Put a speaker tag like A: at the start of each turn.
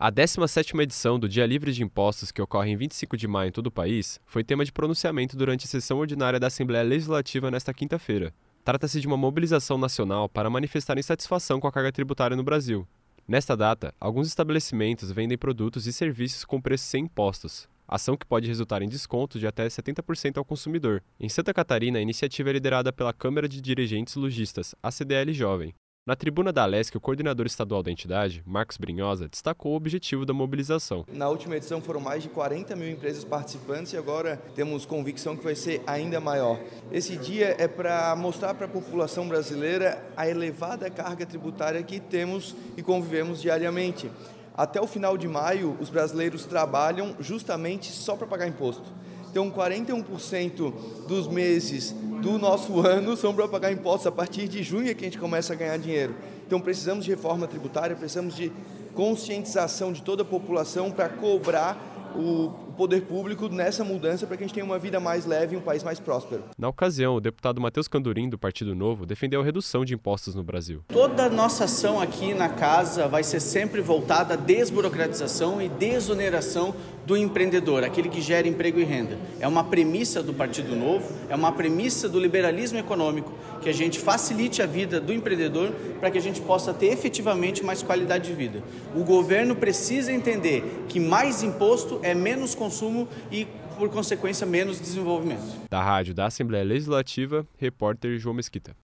A: A 17ª edição do Dia Livre de Impostos, que ocorre em 25 de maio em todo o país, foi tema de pronunciamento durante a sessão ordinária da Assembleia Legislativa nesta quinta-feira. Trata-se de uma mobilização nacional para manifestar insatisfação com a carga tributária no Brasil. Nesta data, alguns estabelecimentos vendem produtos e serviços com preço sem impostos, ação que pode resultar em descontos de até 70% ao consumidor. Em Santa Catarina, a iniciativa é liderada pela Câmara de Dirigentes Lojistas, a CDL Jovem. Na tribuna da Alesc, o coordenador estadual da entidade, Marcos Brinhosa, destacou o objetivo da mobilização.
B: Na última edição foram mais de 40 mil empresas participantes e agora temos convicção que vai ser ainda maior. Esse dia é para mostrar para a população brasileira a elevada carga tributária que temos e convivemos diariamente. Até o final de maio, os brasileiros trabalham justamente só para pagar imposto. Então, 41% dos meses do nosso ano são para pagar impostos. A partir de junho é que a gente começa a ganhar dinheiro. Então, precisamos de reforma tributária, precisamos de conscientização de toda a população para cobrar o poder público nessa mudança para que a gente tenha uma vida mais leve e um país mais próspero.
A: Na ocasião, o deputado Matheus Candurim, do Partido Novo, defendeu a redução de impostos no Brasil.
C: Toda a nossa ação aqui na casa vai ser sempre voltada à desburocratização e desoneração do empreendedor, aquele que gera emprego e renda. É uma premissa do Partido Novo, é uma premissa do liberalismo econômico, que a gente facilite a vida do empreendedor para que a gente possa ter efetivamente mais qualidade de vida. O governo precisa entender que mais imposto é menos consumo e, por consequência, menos desenvolvimento.
A: Da Rádio da Assembleia Legislativa, repórter João Mesquita.